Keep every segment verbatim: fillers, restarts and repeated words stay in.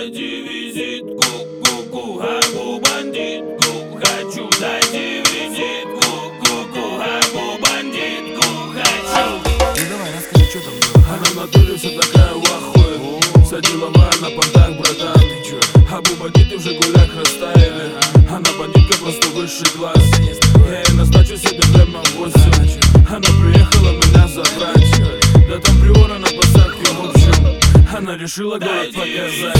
дайте визитку, ку-ку, габу бандитку хочу, дайте визитку, ку-ку, габу бандитку хочу. Ну давай, расскажи, что там было. Она в натуре вся такая в ахуе, садила вар на понтах, братан. Габу бандиты в Жигулях растаяли, она бандитка просто высший класс. Я ей назначу себе прямо в восемь, она приехала меня забрать. Да там приора на посадке, в общем, она решила город показать.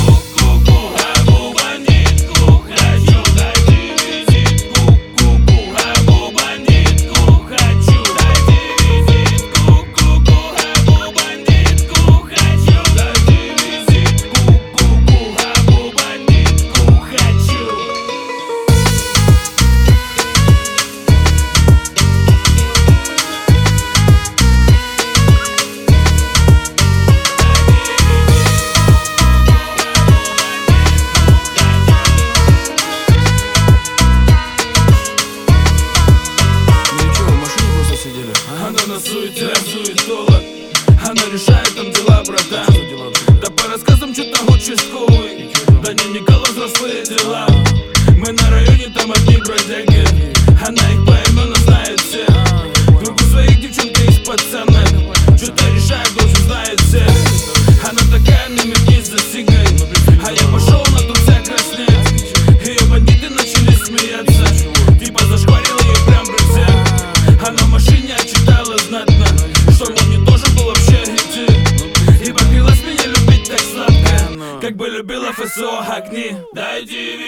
Она на суете, суетолог, она решает там дела, братан. Да по рассказам что-то участковый, да дневникала взрослые дела. Мы на районе, там одни бродяги, она их поименно знает все. Группу своих девчонка из пацана, что-то решает, тоже знает все. Она такая, на метни за сигой, а я пошел на тут вся краснеть. Ее бандиты начали смеяться, типа зашкварил ее прям при всех. Она в машине отчитала знатно, что мол не тоже был вообще идти. И поклялась меня любить так сладко, как бы любила ФСО огни. Дайте